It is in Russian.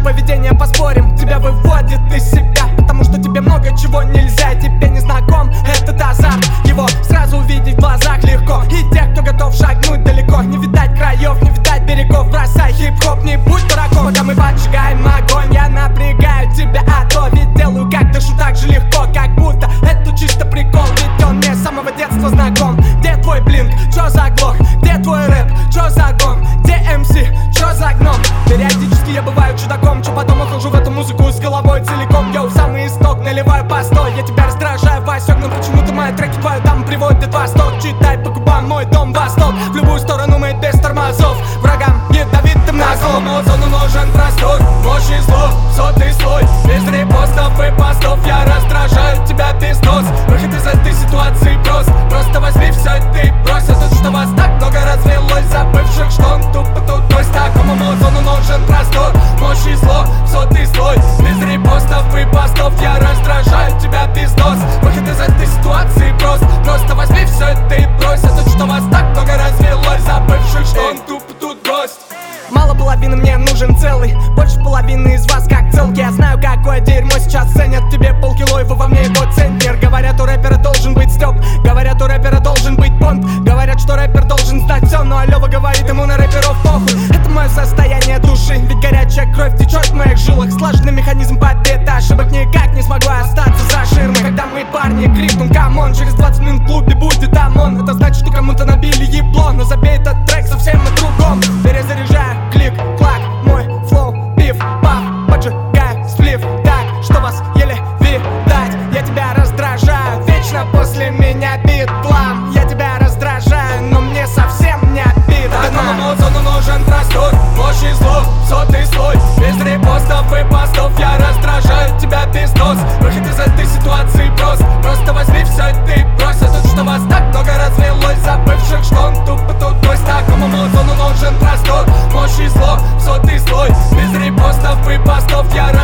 поведение поспорим. Тебя выводит из себя, потому что тебе много чего нельзя. Тебе не знаком этот азарт, его сразу увидеть в глазах легко. И тех, кто готов шагнуть далеко, не видать краев, не видать берегов. Бросай хип-хоп, не будь дураком. Пока мы поджигаем огонь, я напрягаю тебя, а то ведь делаю как дышу так же легко, как будто это чисто прикол. Ведь он мне с самого детства знаком. Где твой блинк, чё за глох? Где твой рэп, чё за гон? Где МС, чё за гном? Периодически я бываю чудаком, чё потом ухожу в эту музыку с головой целиком. Я у самый исток наливаю по 100. Я тебя раздражаю, Васек, но почему-то мои треки твою даму приводят в восторг. Читай по губам мой дом восток, в любую сторону мы без тормозов. Врагам ядовитым на злому зону нужен простор, ложь и зло, сотый слой. Без репостов и постов я раздражаю тебя без нос. Выход из этой ситуации прост, просто возьми все ты брось. А тут что вас так много развелось, забывших, что он тупо тут брось. Такому зону нужен простор, ложь и зло, сотый слой. Без репостов и постов я раздражаю тебя без нос. Выход из этой ситуации прост, просто возьми все ты брось. А тут что вас так много развелось, забывших, что он тупо тут брось. Мало половины, мне нужен целый. Больше половины из вас как целки. Я знаю, какое дерьмо сейчас ценят. Тебе полкило, его во мне его центнер. Говорят, у рэпера должен быть стёб, говорят, у рэпера должен быть понт. Говорят, что рэпер должен знать все, но Лёва говорит, ему на рэперов похуй. Это мое состояние души, ведь горячая кровь течет в моих жилах. Слаженный механизм победы, ошибок никак не смогу остаться за ширмой. Когда мы парни крикнем камон, через 20 минут в клубе будет ОМОН. Это значит, что кому-то набили ебло, но забей этот трек совсем о другом. Перезаряжаю клик, клак, мой флоу, пив, паф, поджигаю сплив так, что вас еле видать. Я тебя раздражаю, вечно после меня битлам. Я тебя раздражаю, но мне совсем не обидно. Такому зону нужен простор, ложь и зло, сотый слой. Без репостов и постов я раздражаю тебя без нос. Выход из этой ситуации прост, просто возьми все ты брось. А тут что вас так много развелось, забывших, что он тупо тут брось. Такому зону нужен простор, ложь и зло, сотый слой. Без репостов и постов я